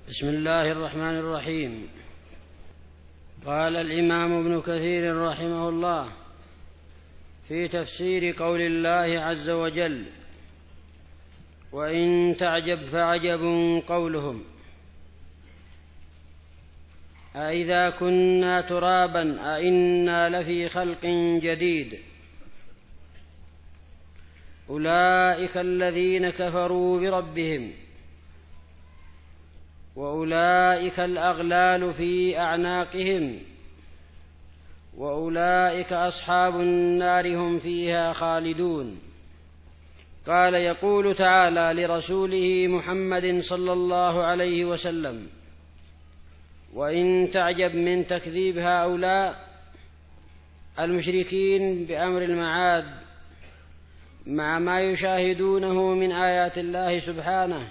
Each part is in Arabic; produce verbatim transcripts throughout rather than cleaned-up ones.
بسم الله الرحمن الرحيم. قال الإمام ابن كثير رحمه الله في تفسير قول الله عز وجل: وإن تعجب فعجب قولهم أإذا كنا ترابا أإنا لفي خلق جديد أولئك الذين كفروا بربهم وأولئك الأغلال في أعناقهم وأولئك أصحاب النار هم فيها خالدون. قال يقول تعالى لرسوله محمد صلى الله عليه وسلم: وإن تعجب من تكذيب هؤلاء المشركين بأمر المعاد مع ما يشاهدونه من آيات الله سبحانه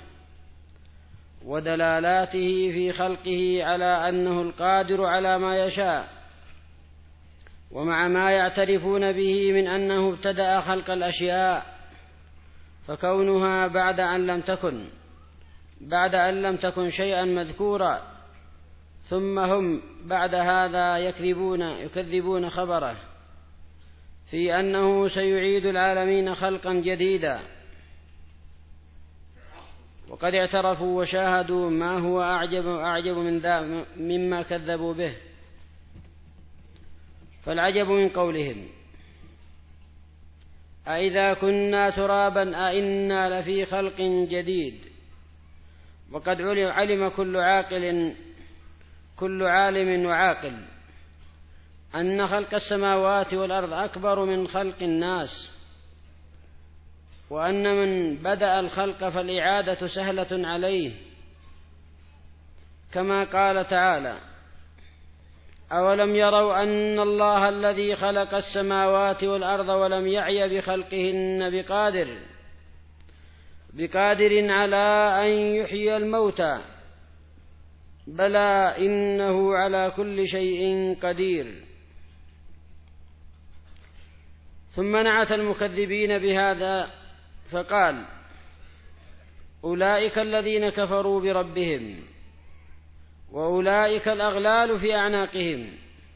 ودلالاته في خلقه على أنه القادر على ما يشاء، ومع ما يعترفون به من أنه ابتدأ خلق الأشياء، فكونها بعد أن لم تكن بعد أن لم تكن شيئا مذكورا، ثم هم بعد هذا يكذبون يكذبون خبره في أنه سيعيد العالمين خلقا جديدا، وقد اعترفوا وشاهدوا ما هو أعجب, أعجب من ذا مما كذبوا به. فالعجب من قولهم أإذا كنا ترابا أإنا لفي خلق جديد، وقد علم كل عاقل كل عالم وعاقل أن خلق السماوات والأرض أكبر من خلق الناس، وأن من بدأ الخلق فالإعادة سهلة عليه، كما قال تعالى: أولم يروا أن الله الذي خلق السماوات والأرض ولم يعي بخلقهن بقادر بقادر على أن يحيي الموتى بلى إنه على كل شيء قدير. ثم نعت المكذبين بهذا فقال: أولئك الذين كفروا بربهم وأولئك الأغلال في أعناقهم،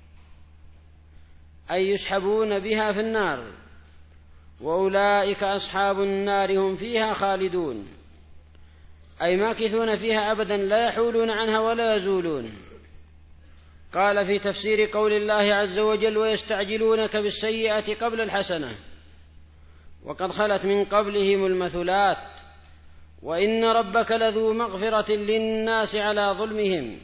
أي يسحبون بها في النار، وأولئك أصحاب النار هم فيها خالدون، أي ماكثون فيها أبدا لا يحولون عنها ولا يزولون. قال في تفسير قول الله عز وجل: ويستعجلونك بالسيئة قبل الحسنة وقد خلت من قبلهم المثلات وإن ربك لذو مغفرة للناس على ظلمهم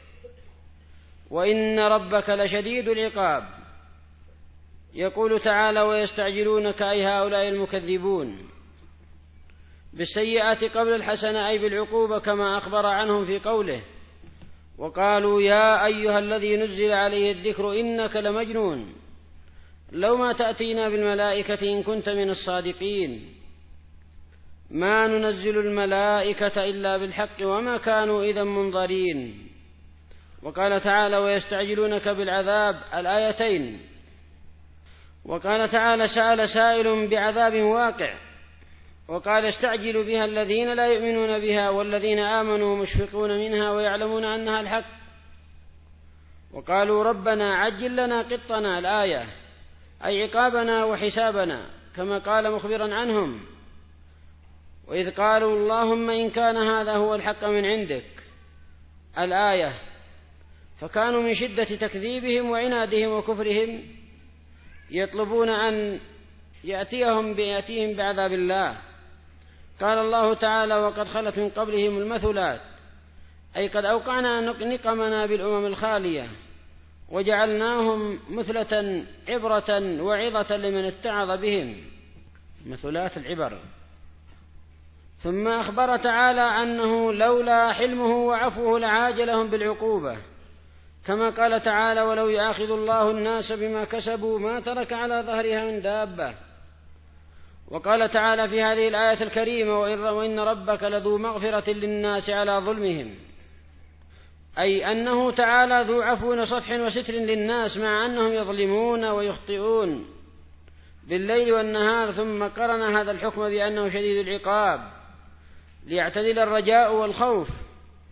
وإن ربك لشديد العقاب. يقول تعالى: ويستعجلونك أي هؤلاء المكذبون بالسيئات قبل الحسنة، أي بالعقوبة، كما أخبر عنهم في قوله: وقالوا يا أيها الذي نزل عليه الذكر إنك لمجنون لو ما تأتينا بالملائكة إن كنت من الصادقين ما ننزل الملائكة إلا بالحق وما كانوا إذا منظرين. وقال تعالى: ويستعجلونك بالعذاب، الآيتين. وقال تعالى: سأل سائل بعذاب واقع، وقال: استعجل بها الذين لا يؤمنون بها والذين آمنوا مشفقون منها ويعلمون أنها الحق، وقالوا ربنا عجل لنا قطنا، الآية، أي عقابنا وحسابنا، كما قال مخبرا عنهم: وإذ قالوا اللهم إن كان هذا هو الحق من عندك، الآية. فكانوا من شدة تكذيبهم وعنادهم وكفرهم يطلبون أن يأتيهم بيأتيهم بعذاب الله. قال الله تعالى: وقد خلت من قبلهم المثلات، أي قد أوقعنا نقمنا بالأمم الخالية وجعلناهم مثلة عبرة وعظة لمن اتعظ بهم، مثلات العبر. ثم أخبر تعالى أنه لولا حلمه وعفوه لعاجلهم بالعقوبة، كما قال تعالى: ولو يؤاخذ الله الناس بما كسبوا ما ترك على ظهرها من دابة. وقال تعالى في هذه الآية الكريمة: وإن ربك لذو مغفرة للناس على ظلمهم، أي أنه تعالى ذو عفو صفح وستر للناس مع أنهم يظلمون ويخطئون بالليل والنهار. ثم قرن هذا الحكم بأنه شديد العقاب ليعتدل الرجاء والخوف،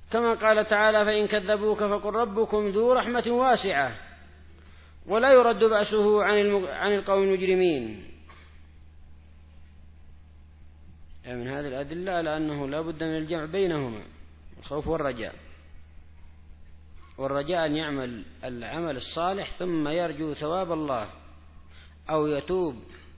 كما قال تعالى: فإن كذبوك فقل ربكم ذو رحمة واسعة ولا يرد بأسه عن القوم المجرمين. من هذه الأدلة على أنه لا بد من الجمع بينهما، الخوف والرجاء. والرجاء أن يعمل العمل الصالح ثم يرجو ثواب الله، أو يتوب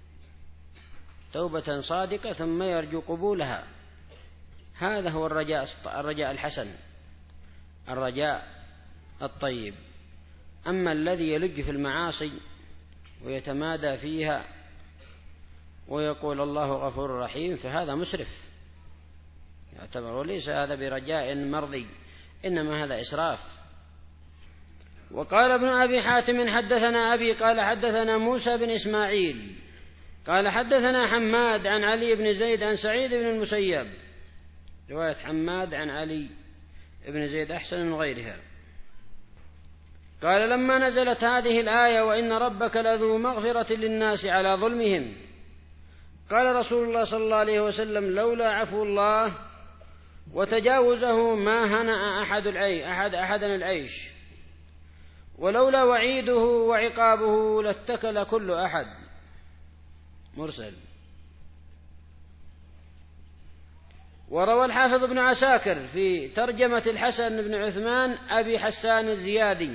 توبة صادقة ثم يرجو قبولها. هذا هو الرجاء الرجاء الحسن، الرجاء الطيب. أما الذي يلج في المعاصي ويتمادى فيها ويقول الله غفور رحيم فهذا مسرف يعتبر، وليس هذا برجاء مرضي، إنما هذا إسراف. وقال ابن أبي حاتم: حدثنا أبي قال حدثنا موسى بن إسماعيل قال حدثنا حماد عن علي بن زيد عن سعيد بن المسيب. رواية حماد عن علي بن زيد أحسن من غيرها. قال: لما نزلت هذه الآية: وإن ربك لذو مغفرة للناس على ظلمهم، قال رسول الله صلى الله عليه وسلم: لولا عفو الله وتجاوزه ما هنأ أحد العيش أحد أحدا العيش، ولولا وعيده وعقابه لاتكل كل أحد. مرسل. وروى الحافظ ابن عساكر في ترجمة الحسن بن عثمان أبي حسان الزيادي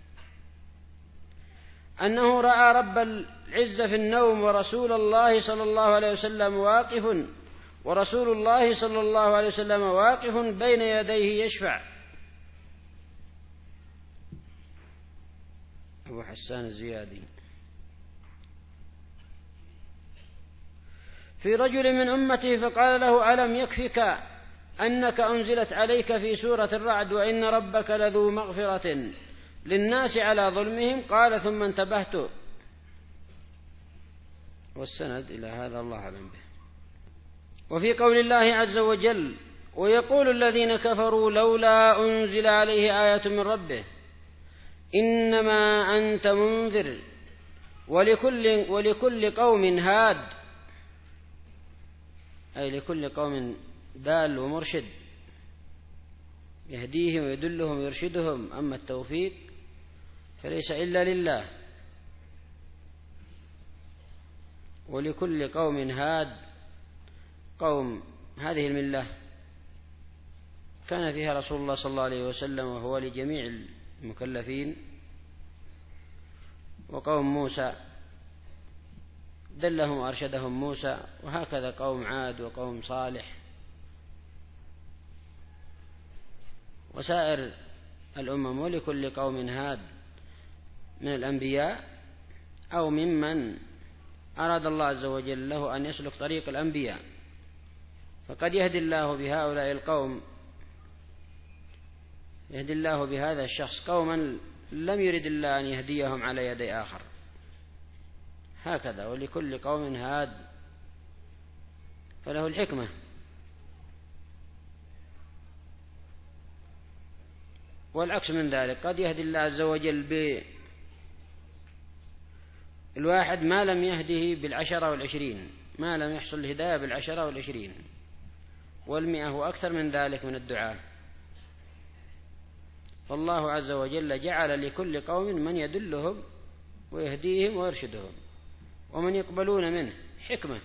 أنه رأى رب العزة في النوم ورسول الله صلى الله عليه وسلم واقف ورسول الله صلى الله عليه وسلم واقف بين يديه يشفع. أبو حسان الزيادي. في رجل من أمته فقال له: ألم يكفك أنك أنزلت عليك في سورة الرعد: وإن ربك لذو مغفرة للناس على ظلمهم؟ قال: ثم انتبهت. والسند إلى هذا الله أعلم به. وفي قول الله عز وجل: ويقول الذين كفروا لولا أنزل عليه آية من ربه إنما أنت منذر ولكل, ولكل قوم هاد، أي لكل قوم دال ومرشد يهديهم ويدلهم ويرشدهم. أما التوفيق فليس إلا لله. ولكل قوم هاد، قوم هذه الملة كان فيها رسول الله صلى الله عليه وسلم وهو لجميع المكلفين. وقوم موسى دلهم وأرشدهم موسى، وهكذا قوم عاد وقوم صالح وسائر الأمم. ولكل قوم هاد من الأنبياء أو ممن أراد الله عز وجل له أن يسلك طريق الأنبياء، فقد يهدي الله بهؤلاء القوم، يهدي الله بهذا الشخص قوما لم يرد الله أن يهديهم على يدي آخر. هكذا. ولكل قوم هاد، فله الحكمة. والعكس من ذلك، قد يهدي الله عز وجل بالواحد ما لم يهده بالعشرة والعشرين، ما لم يحصل الهداية بالعشرة والعشرين والمئة وأكثر من ذلك من الدعاء. فالله عز وجل جعل لكل قوم من يدلهم ويهديهم ويرشدهم ومن يقبلون منه حكمة.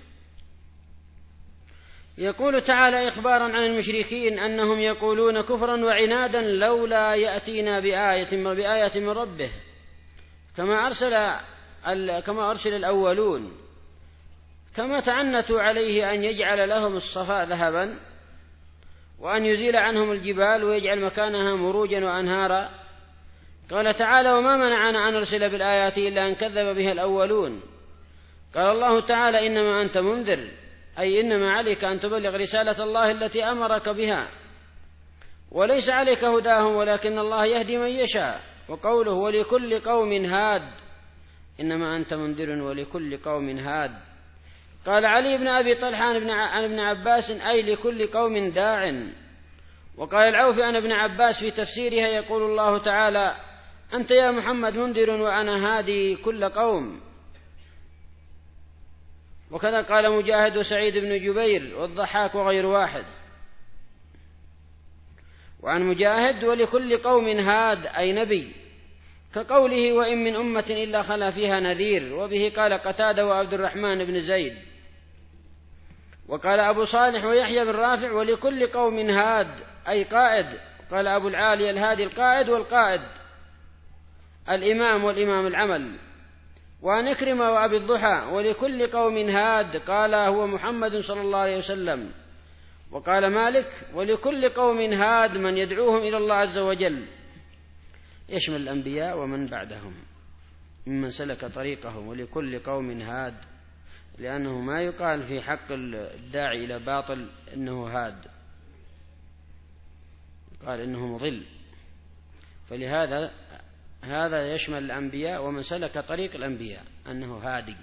يقول تعالى إخبارا عن المشركين أنهم يقولون كفرا وعنادا: لولا يأتينا بآية بآية من ربه، كما أرسل كما أرسل الأولون، كما تعنتوا عليه أن يجعل لهم الصفا ذهبا وأن يزيل عنهم الجبال ويجعل مكانها مروجا وأنهارا. قال تعالى: وما منعنا أن نرسل بالآيات إلا أن كذب بها الأولون. قال الله تعالى: إنما أنت منذر، أي إنما عليك أن تبلغ رسالة الله التي أمرك بها، وليس عليك هداهم ولكن الله يهدي من يشاء. وقوله: ولكل قوم هاد، إنما أنت منذر ولكل قوم هاد. قال علي بن أبي طلحة عن ابن عباس: أي لكل قوم داع. وقال العوفي عن ابن عباس في تفسيرها: يقول الله تعالى: أنت يا محمد منذر وأنا هادي كل قوم. وكذا قال مجاهد وسعيد بن جبير والضحاك وغير واحد. وعن مجاهد: ولكل قوم هاد أي نبي، كقوله: وإن من أمة إلا خلا فيها نذير. وبه قال قتادة وعبد الرحمن بن زيد. وقال أبو صالح ويحيى بن رافع: ولكل قوم هاد أي قائد. قال أبو العالي: الهادي القائد، والقائد الإمام، والإمام العمل. وعن إكرمة وأبي الضحى: ولكل قوم هاد، قال هو محمد صلى الله عليه وسلم. وقال مالك: ولكل قوم هاد من يدعوهم إلى الله عز وجل، يشمل الأنبياء ومن بعدهم ممن سلك طريقهم. ولكل قوم هاد، لأنه ما يقال في حق الداعي إلى باطل إنه هاد، قال إنه مضل، فلهذا هذا يشمل الأنبياء ومن سلك طريق الأنبياء أنه هادي،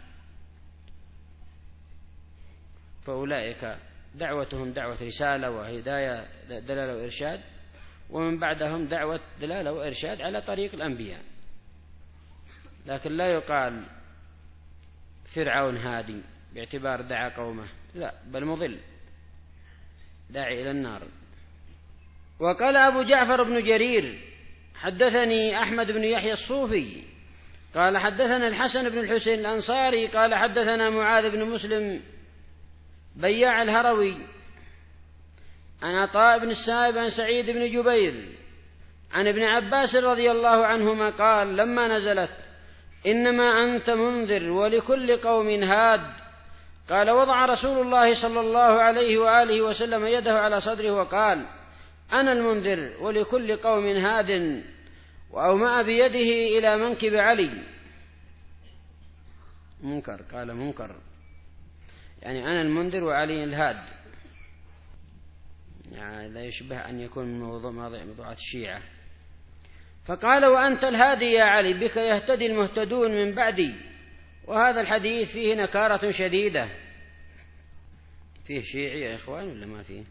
فأولئك دعوتهم دعوة رسالة وهداية دلالة وإرشاد، ومن بعدهم دعوة دلالة وإرشاد على طريق الأنبياء. لكن لا يقال فرعون هادي باعتبار دعا قومه، لا، بل مضل داعي إلى النار. وقال أبو جعفر بن جرير: حدثني أحمد بن يحيى الصوفي قال حدثنا الحسن بن الحسين الأنصاري قال حدثنا معاذ بن مسلم بياع الهروي عن عطاء بن السائب عن سعيد بن جبير عن ابن عباس رضي الله عنهما قال: لما نزلت إنما أنت منذر ولكل قوم هاد، قال: وضع رسول الله صلى الله عليه وآله وسلم يده على صدره وقال: أنا المنذر ولكل قوم هاد، وأومأ بيده إلى منكب علي. منكر، قال منكر، يعني أنا المنذر وعلي الهاد، يعني لا يشبه أن يكون من موضوع موضوعات الشيعة. فقال: وأنت الهادي يا علي، بك يهتدي المهتدون من بعدي. وهذا الحديث فيه نكارة شديدة. فيه شيعي يا إخوان ولا ما فيه؟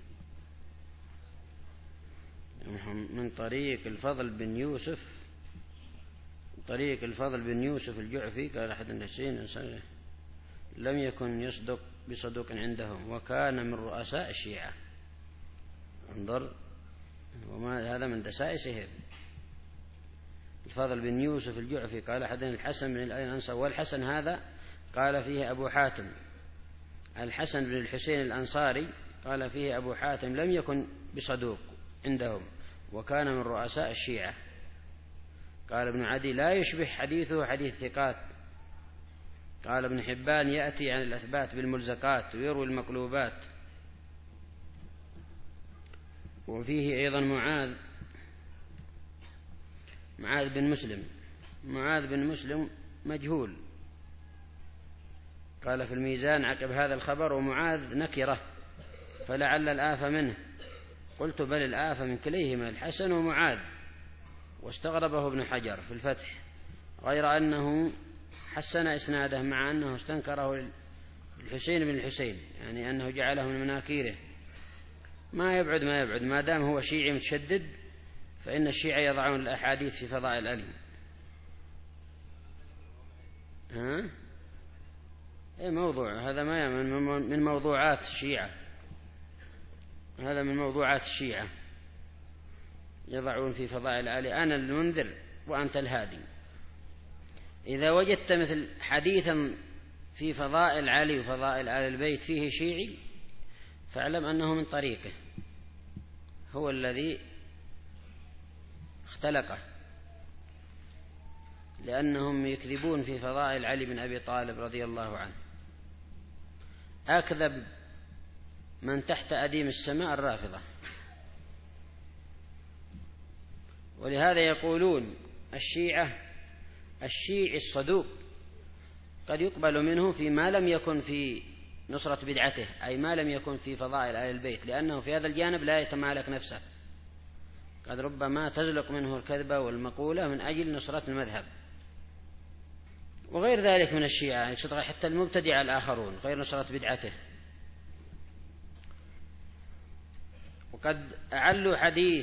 من طريق الفضل بن يوسف، طريق الفضل بن يوسف الجعفي قال أحد الحسين لم يكن يصدق بصدوق عندهم، وكان من رؤساء الشيعة. انظر، وما هذا من دسائسهم. الفضل بن يوسف الجعفي قال أحد الحسن من الأنصار، والحسن هذا قال فيه أبو حاتم. الحسن بن الحسين الأنصاري قال فيه أبو حاتم لم يكن بصدوق عندهم، وكان من رؤساء الشيعة. قال ابن عدي: لا يشبه حديثه حديث ثقات. قال ابن حبان: يأتي عن الأثبات بالملزقات ويروي المقلوبات. وفيه أيضا معاذ معاذ بن مسلم معاذ بن مسلم مجهول. قال في الميزان عقب هذا الخبر: ومعاذ نكرة فلعل الآفة منه. قلت: بل الآفة من كليهما، الحسن ومعاذ. واستغربه ابن حجر في الفتح، غير أنه حسن إسناده مع أنه استنكره الحسين بن الحسين، يعني أنه جعله من مناكيره. ما يبعد ما يبعد ما دام هو شيعي متشدد، فإن الشيعة يضعون الأحاديث في فضائل علي. ها؟ إيه موضوع هذا، ما من موضوعات الشيعة، هذا من موضوعات الشيعة، يضعون في فضائل علي: أنا المنذر وأنت الهادي. إذا وجدت مثل حديثا في فضائل علي وفضائل آل البيت فيه شيعي، فاعلم أنه من طريقه، هو الذي اختلقه، لأنهم يكذبون في فضائل علي بن أبي طالب رضي الله عنه. أكذب من تحت أديم السماء الرافضة. ولهذا يقولون الشيعة الشيعي الصدوق قد يقبل منه فيما لم يكن في نصرة بدعته، أي ما لم يكن في فضائل آل البيت، لأنه في هذا الجانب لا يتمالك نفسه، قد ربما تزلق منه الكذبة والمقولة من أجل نصرة المذهب. وغير ذلك من الشيعة حتى المبتدع الآخرون غير نصرة بدعته. وقد أعلوا حديث: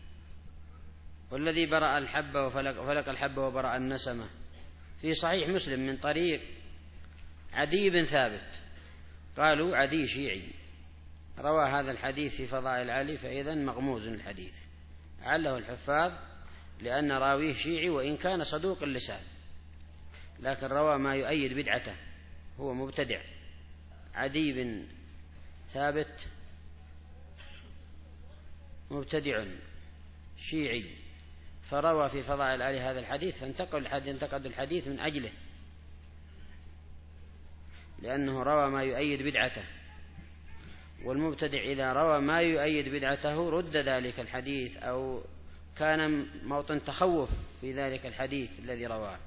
والذي برأ الحبة وفلق, وفلق الحبة وبرأ النسمة، في صحيح مسلم من طريق عدي بن ثابت. قالوا عدي شيعي روى هذا الحديث في فضائل علي، فإذا مغموز الحديث. عله الحفاظ لأن راويه شيعي وإن كان صدوق اللسان، لكن روى ما يؤيد بدعته، هو مبتدع. عدي بن ثابت مبتدع شيعي، فروى في فضائل علي هذا الحديث، فانتقد الحديث من أجله، لأنه روى ما يؤيد بدعته. والمبتدع إذا روى ما يؤيد بدعته رد ذلك الحديث، أو كان موطن تخوف في ذلك الحديث الذي رواه.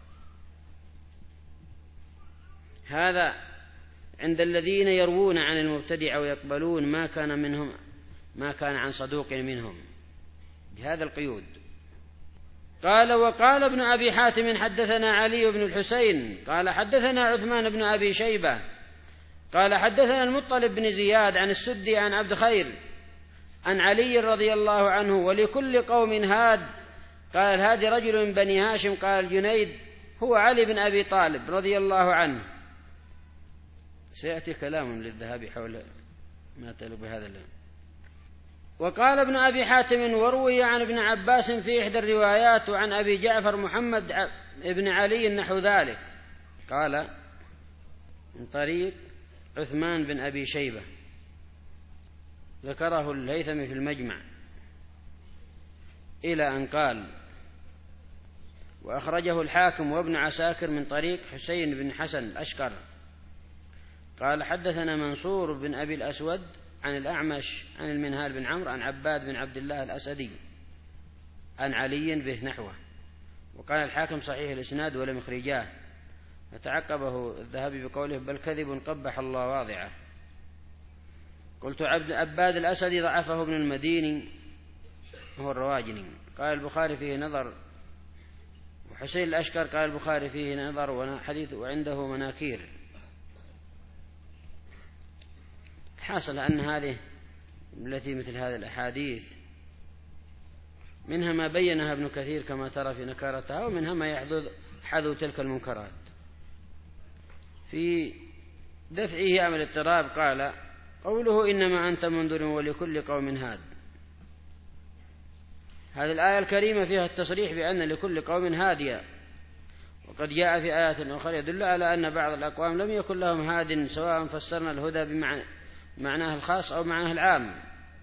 هذا عند الذين يروون عن المبتدع ويقبلون ما كان منهم ما كان عن صدوق منهم بهذا القيود. قال: وقال ابن أبي حاتم حدثنا علي بن الحسين قال حدثنا عثمان بن أبي شيبة قال حدثنا المطلب بن زياد عن السدي عن عبد خير عن علي رضي الله عنه: ولكل قوم هاد. قال: الهادي رجل من بني هاشم. قال الجنيد: هو علي بن أبي طالب رضي الله عنه. سيأتي كلام للذهبي حول ما تلو بهذا اللون. وقال ابن أبي حاتم: وروي عن ابن عباس في إحدى الروايات وعن أبي جعفر محمد بن علي نحو ذلك. قال من طريق عثمان بن أبي شيبة، ذكره الهيثمي في المجمع، إلى أن قال: وأخرجه الحاكم وابن عساكر من طريق حسين بن حسن الأشكر قال حدثنا منصور بن أبي الأسود عن الأعمش عن المنهال بن عمرو عن عباد بن عبد الله الأسدي عن علي به نحوه. وقال الحاكم صحيح الإسناد ولم يخرجاه، فتعقبه الذهبي بقوله: بل كذب قبح الله واضعه. قلت: عبد عباد الأسدي ضعفه ابن المديني وهو الرواجني. قال البخاري فيه نظر. وحسين الأشكر قال البخاري فيه نظر وحديث وعنده مناكير. حاصل أن هذه التي مثل هذه الأحاديث منها ما بينها ابن كثير كما ترى في نكارتها، ومنها ما يحذو حذو تلك المنكرات. في دفعه عن الاضطراب قال: قوله إنما أنت منذر ولكل قوم هاد. هذه الآية الكريمة فيها التصريح بأن لكل قوم هاديا، وقد جاء في آيات أخرى يدل على أن بعض الأقوام لم يكن لهم هاد، سواء فسرنا الهدى بمعناه الخاص أو معناه العام.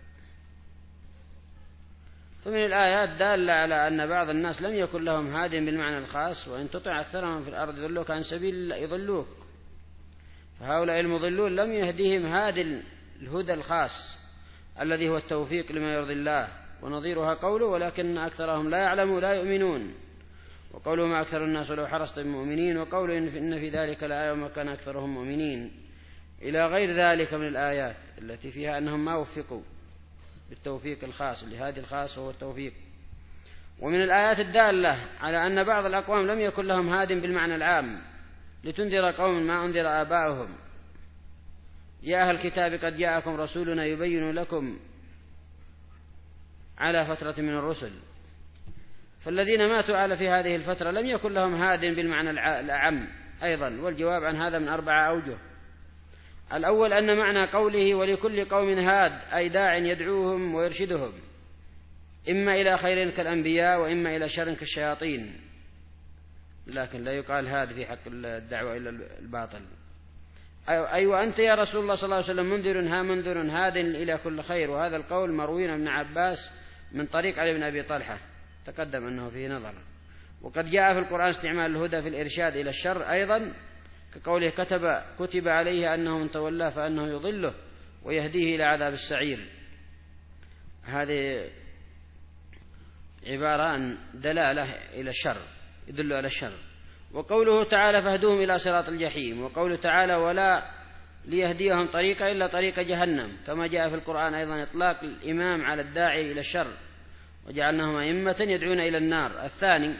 فمن الآيات دالة على أن بعض الناس لم يكن لهم هاد بالمعنى الخاص، وإن تطع أكثرهم في الأرض يضلوك عن سبيل يضلوك. فهؤلاء المضلون لم يهديهم هاد الهدى الخاص الذي هو التوفيق لما يرضي الله، ونظيرها قوله: ولكن أكثرهم لا يعلمون لا يؤمنون. وقوله: ما أكثر الناس لو حرصت بمؤمنين. وقوله: إن في ذلك لآية وما كان أكثرهم مؤمنين، إلى غير ذلك من الآيات التي فيها أنهم ما وفقوا بالتوفيق الخاص لهذه الخاص وهو التوفيق. ومن الآيات الدالة على أن بعض الأقوام لم يكن لهم هاد بالمعنى العام، لتنذر قوم ما أنذر آباؤهم. يا أهل الكتاب قد جاءكم رسولنا يبين لكم على فترة من الرسل. فالذين ماتوا على في هذه الفترة لم يكن لهم هاد بالمعنى الأعم أيضا. والجواب عن هذا من أربعة أوجه. الأول أن معنى قوله ولكل قوم هاد أي داع يدعوهم ويرشدهم، إما إلى خير كالأنبياء وإما إلى شر كالشياطين، لكن لا يقال هاد في حق الدعوة إلى الباطل. أي أيوة وأنت يا رسول الله صلى الله عليه وسلم منذر ها منذر هاد إلى كل خير. وهذا القول مروي عن ابن عباس من طريق علي بن أبي طلحة، تقدم أنه فيه نظر. وقد جاء في القرآن استعمال الهدى في الإرشاد إلى الشر أيضا، كقوله: كتب كتب عليه أنه من تولاه فأنه يضله ويهديه إلى عذاب السعير. هذه عبارة عن دلالة إلى الشر، يدل على الشر. وقوله تعالى: فاهدوهم إلى صراط الجحيم. وقوله تعالى: ولا ليهديهم طريقا إلا طريق جهنم، كما جاء في القرآن أيضا إطلاق الإمام على الداعي إلى الشر: وجعلناهم أئمة يدعون إلى النار. الثاني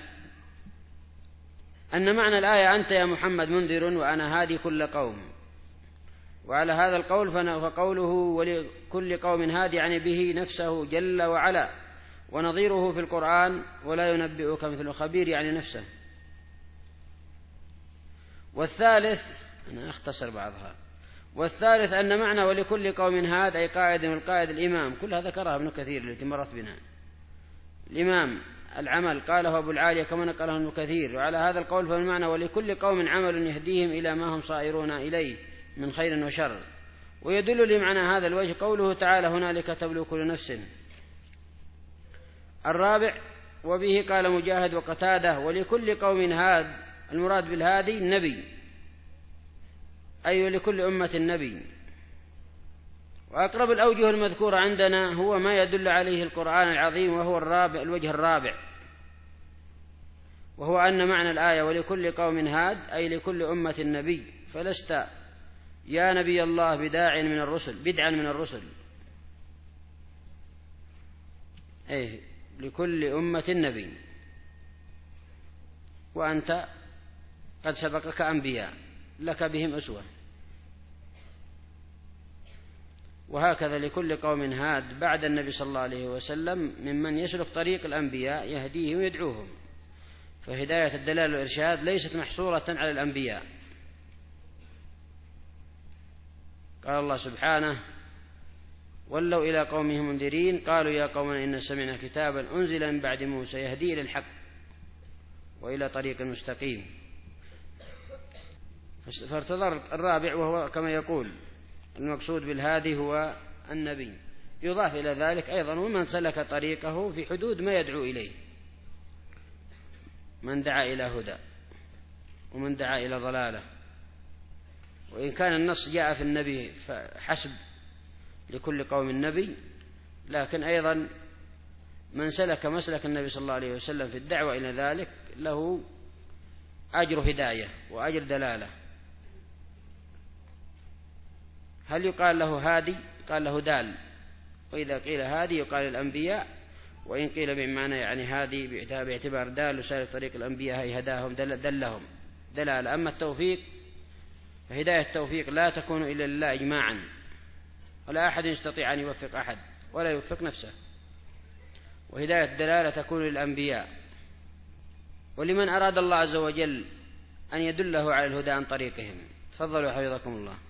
أن معنى الآية أنت يا محمد منذر وأنا هادي كل قوم. وعلى هذا القول فقوله ولكل قوم هادي يعني به نفسه جل وعلا، ونظيره في القرآن: ولا ينبئك مثل خبير يعني نفسه. والثالث أنا أختصر بعضها. والثالث أن معنى ولكل قوم هاد أي قائد والقائد الإمام، كلها ذكرها ابن كثير التي مرت بنا الإمام العمل قاله أبو العالية كما نقله ابن كثير. وعلى هذا القول فالمعنى ولكل قوم عمل يهديهم إلى ما هم صائرون إليه من خير وشر. ويدل لمعنى هذا الوجه قوله تعالى هنالك تبلو كل نفس. الرابع وبه قال مجاهد وقتاده ولكل قوم هاد، المراد بالهادي النبي، أي ولكل أمة النبي. وأقرب الأوجه المذكورة عندنا هو ما يدل عليه القرآن العظيم، وهو الرابع الوجه الرابع، وهو أن معنى الآية ولكل قوم هاد أي لكل أمة النبي، فلست يا نبي الله بداع من الرسل بدعا من الرسل، أي لكل أمة النبي، وأنت قد سبقك أنبياء لك بهم أسوة. وهكذا لكل قوم هاد بعد النبي صلى الله عليه وسلم ممن يسلك طريق الأنبياء يهديهم ويدعوهم. فهداية الدلال والإرشاد ليست محصورة على الأنبياء. قال الله سبحانه ولوا إلى قومهم منذرين قالوا يا قومنا إن سمعنا كتابا أنزل من بعد موسى يهدي إلى الحق وإلى طريق مستقيم. فارتضى الرابع وهو كما يقول المقصود بالهادي هو النبي، يضاف إلى ذلك أيضا ومن سلك طريقه في حدود ما يدعو إليه، من دعا إلى هدى ومن دعا إلى ضلالة. وإن كان النص جاء في النبي فحسب لكل قوم النبي، لكن أيضا من سلك مسلك النبي صلى الله عليه وسلم في الدعوة إلى ذلك له أجر هداية وأجر دلالة. هل يقال له هادي؟ قال له دال، وإذا قيل هادي يقال الأنبياء، وإن قيل بمعنى يعني هادي باعتبار دال وسالك طريق الأنبياء هي هداهم دل دلهم دلالة. أما التوفيق فهداية التوفيق لا تكون إلا لله إجماعا، ولا أحد يستطيع أن يوفق أحد ولا يوفق نفسه. وهداية الدلالة تكون للأنبياء، ولمن أراد الله عز وجل أن يدله على الهدى عن طريقهم. تفضلوا حفظكم الله.